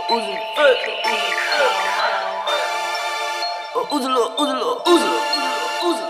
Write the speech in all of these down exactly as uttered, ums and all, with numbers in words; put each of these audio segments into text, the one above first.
Uzi, Uzi, Uzi, Uzi, Uzi.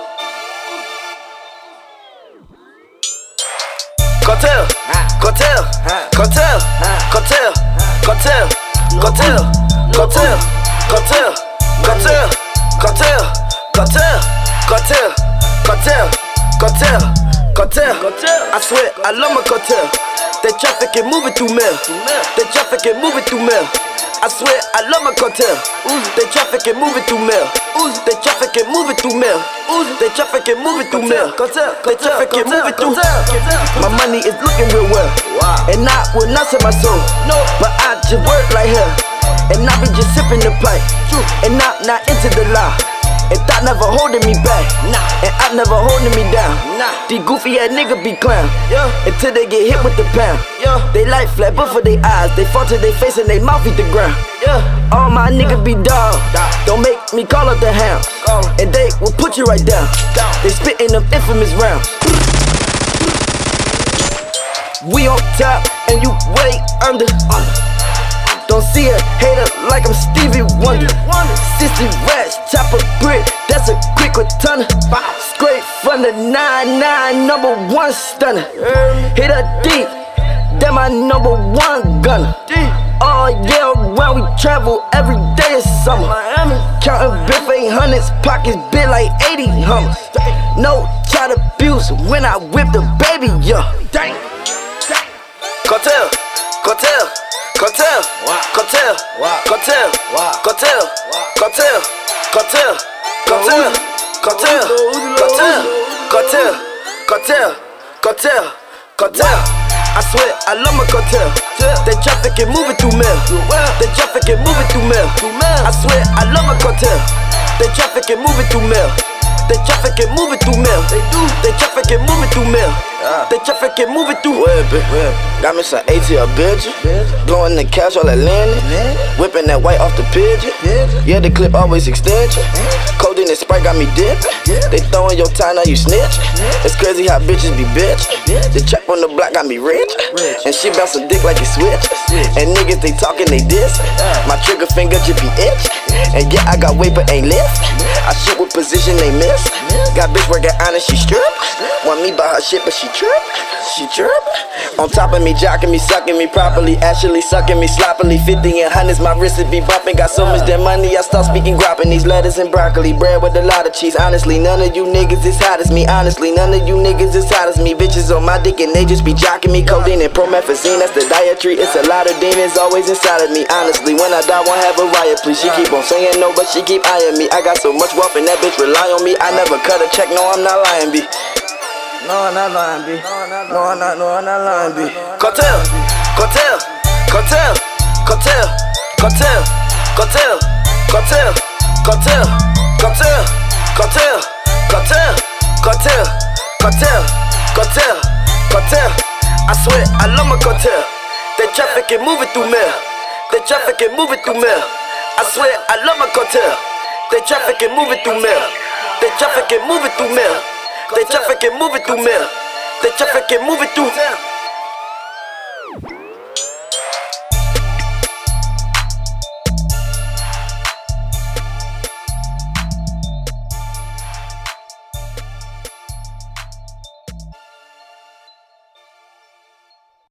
Cartel, cartel, cartel, cartel, cartel, cartel, cartel, cartel, cartel, cartel, cartel, cartel, cartel, cartel, cartel. I swear I love my cartel. They traffic and moving through mail. They traffic and moving through mail. I swear I love my cartel. They traffic and moving through mail. They traffic and moving through mail. They traffic and moving through mail. They traffic and moving through. My money is looking real well, and I will not sell my soul. But I just work like hell, and I be just sipping the pipe, and I'm not into the lie. And thought never holding me back, nah. And I never holding me down, nah. These goofy ass niggas be clown, yeah. Until they get hit with the pound, yeah. They like flat but for their eyes, they fall to their face and they mouth eat the ground, yeah. All my niggas be dog, don't make me call up the hound, and they will put you right down. They spitting them infamous rounds. We on top and you way under. Don't see a hater like I'm Stevie Wonder. sixty rats, chop a brick, that's a quick returner. Straight from the nine nine, number one stunner. Hit her deep, that my number one gunner. All year round we travel, every day is summer. Counting biff eight hundreds, pockets big like eighty hummers. No child abuse when I whip the baby, yeah. Cartel, cartel. Cartel, cartel, cartel, cartel, cartel, cartel, cartel, cartel, cartel, cartel, cartel, cartel, cartel. I swear I love my cartel. They traffic and moving through mail. They traffic and moving through mail. I swear I love my cartel. They traffic and moving through mail. They traffic and moving through mail. They do. They traffic and moving through mail. They traffic and moving through. Whippin', got me some A T L bitch. Blowing the cash all that landing. Whipping that white off the pigeon. Yeah, the clip always extension. Codeine and Sprite got me dipping. They throwing your time, now you snitch. It's crazy how bitches be bitch. The trap on the block got me rich. And she bounce a dick like it switch. And niggas they talking, they diss. My trigger finger just be itch. And yeah, I got weight but ain't lift. I shoot with position they miss. Got bitch working honest, she strip. Want me by her shit but she trip. She trip. On top of me, jocking me, sucking me properly. Actually sucking me sloppily. Fifty and hundreds, my wrist be bumping. Got so much that money, I start speaking grapping. These lettuce and broccoli, bread with a lot of cheese. Honestly, none of you niggas is hot as me. Honestly, none of you niggas is hot as me. Bitches on my dick and they just be jocking me. Codeine and promethazine, that's the dietary. It's a lot of demons always inside of me. Honestly, when I die, won't have a riot, please. She keep on saying no, but she keep eyeing me. I got so much wealth and that bitch rely on me. I never cut a check, no, I'm not lying, B. No, I'm not lying, B. No, I'm not, no, I'm not lying, B. Cartel, cartel, cartel, cartel, cartel, cartel, cartel, cartel, cartel, cartel, cartel, cartel, cartel, cartel, cartel. I swear I love my cartel. They traffic and moving through mail. They traffic and moving through mail. I swear I love my cartel. They traffic and moving through mail. They traffic and moving through mail. They traffic and moving through mail. They traffic and moving through.